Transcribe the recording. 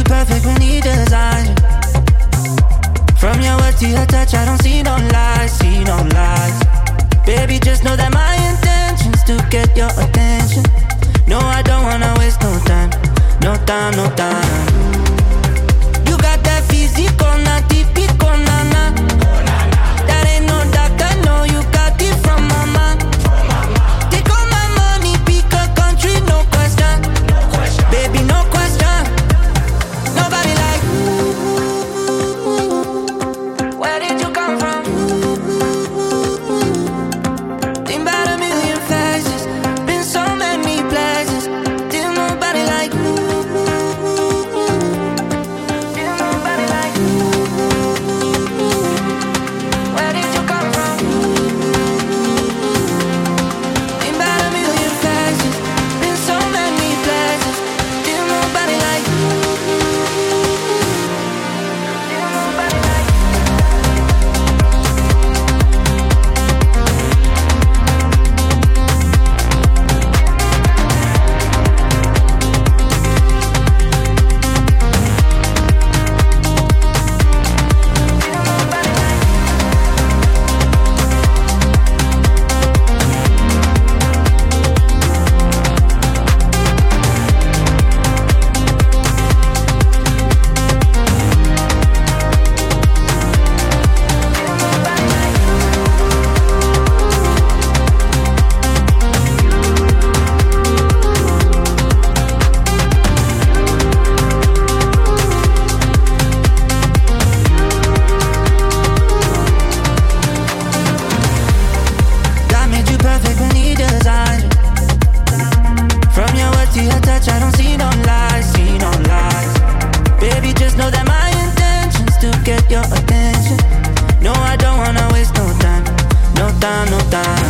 perfect when he design. From your words to your touch, I don't see no lies, see no lies. Baby, just know that my intention's to get your attention. No, I don't wanna waste no time, no time, no time. You got that physique on that typical nana. That ain't no doctor, no, you got it from mama. Take all my money, pick a country, no question. Baby, no question. Nobody like you. Where did you come from? Think about a million faces, been so many places. Still nobody like you. Still nobody like you. Where did you come from? Think about a million faces, been so many places. Still nobody like you. Still nobody like you. God made you perfect when he designed. From your words to your touch, I don't see no lies, see no lies. Baby, just know that my intention's to get your attention. No, I don't wanna waste no time, no time, no time.